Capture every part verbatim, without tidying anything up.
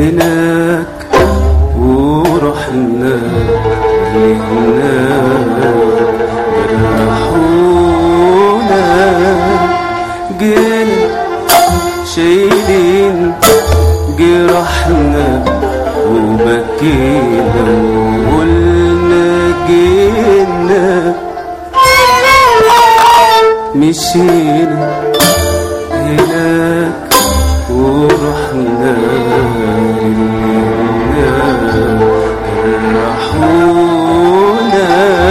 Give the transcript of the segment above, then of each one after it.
هناك ورحنا لهناك جرحونا جينا شايلين جرحنا وبكينا وقلنا جينا مشينا هناك ورحنا جرحونا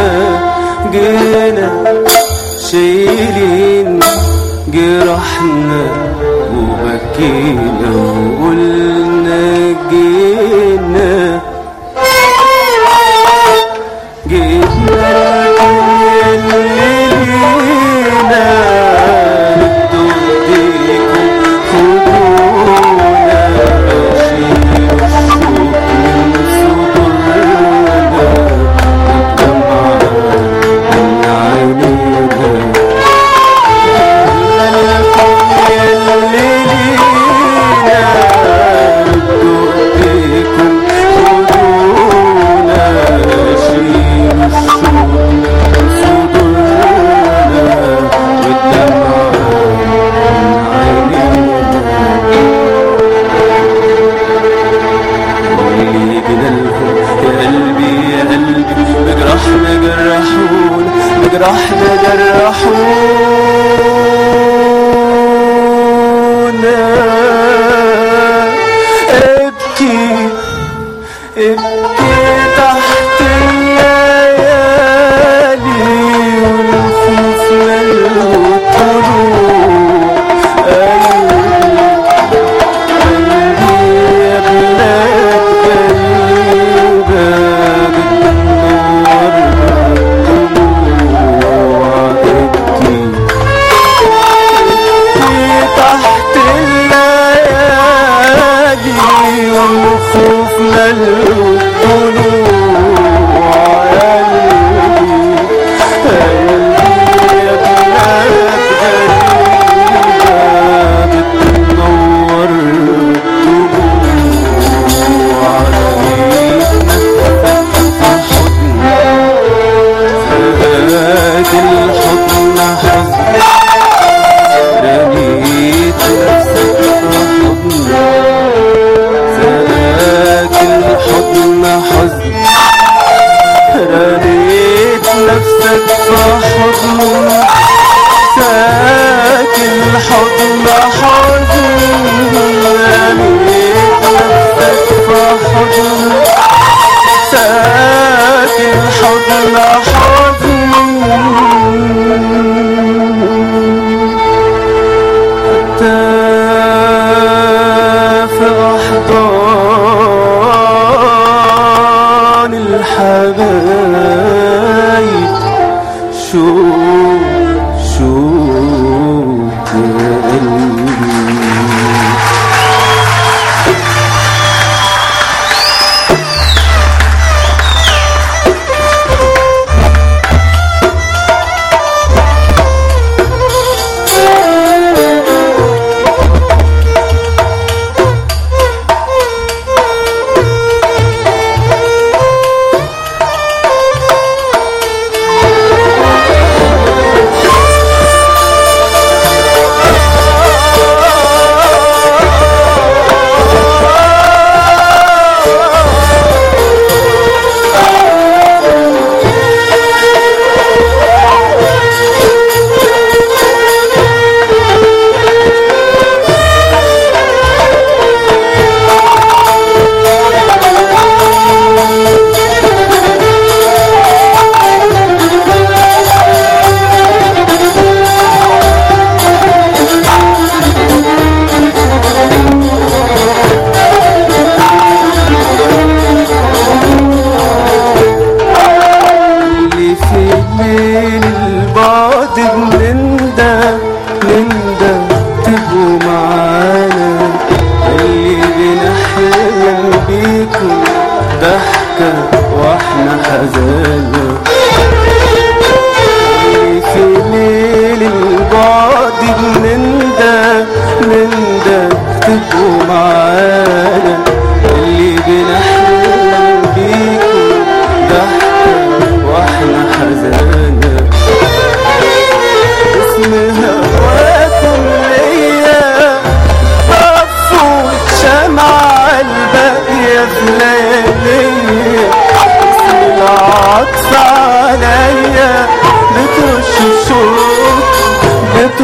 جينا شايلين جرحنا وبكينا وقلنا جينا جينا لينا ندوديكم خدونا شيل الشوق من صدورنا والدمعة من عينينا جرحنا جرحونا ابكي ابكي تحت الليالي والخوف للطلوع قلبي يا بلاد غريبة بتنور تحت الليالي والخوف للطلوع قلبي يا بلاد غريبة بتنور الضلوع علينا في الحضن حزن رميت نفسك في حضني زاك الحضن حزن رميت نفسك في حضني زاك الحضن حزن رميت نفسك في حضني زاك الحضن حزن في أحضان الحبايب شوف شوف يا قلبي واحنا حزانة في ليل البعد بنندى نندى تبقوا معانا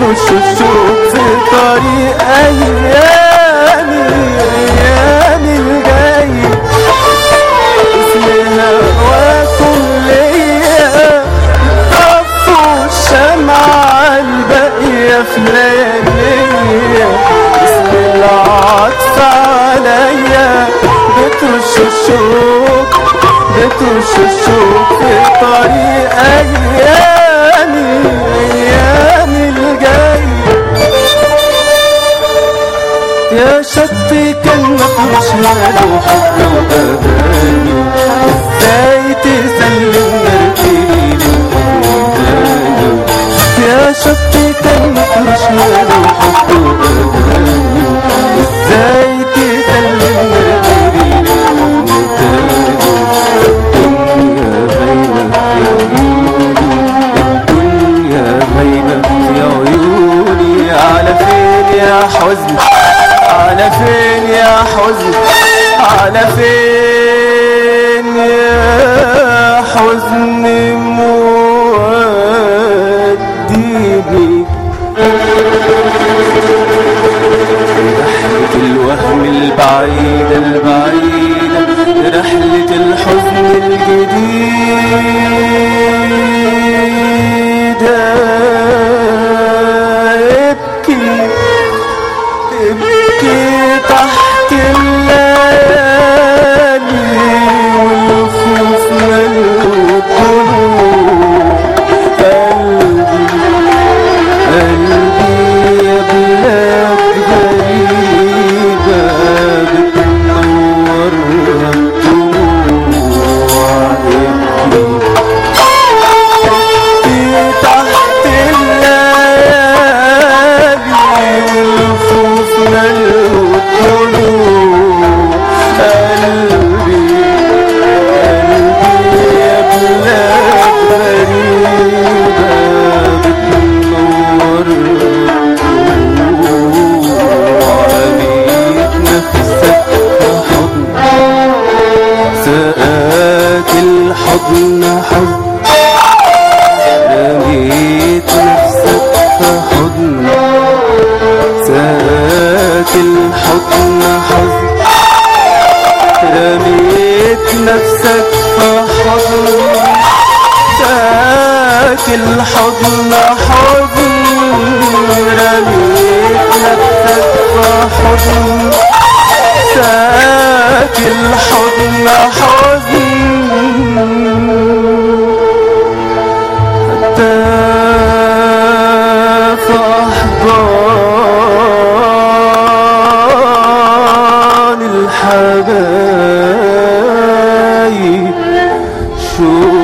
بترش الشوق في طريق أيامي أيامي الجاية. اسم هواكم ليا طفوا الشمعة الباقية في لياليا. اسم العطف عليا بترش الشوق بترش الشوق في طريق أيامي أيامي الجاية. يا شطي كان مفروش ماله حب وأغاني، ازاي تسلم مركبي للحب. يا شطي كان مفروش ماله حب وأغاني، ازاي تسلم مركبي للحب. حزن على فين يا حزن على فين يا حزن موديني. رحلة الوهم البعيدة البعيدة رحلة الحزن الجديدة. ابكي ابكي تحت الليالي والخوف ملء الضلوع. قلبي قلبي يا بلاد غريبة بتنورها الدموع. ابكي تحت الليالي والخوف ملء الضلوع. قلبي قلبي يا بلاد غريبة بتنور الضلوع. رميت نفسك في حضن سقاك الحضن حزن. رميت نفسك في حضن سقاك الحضن حزن. رميت نفسك في حضن سقاك الحضن حزن. رميت نفسك في حضن سقاك الحضن حزن. حتى في أحضان الحبايب شو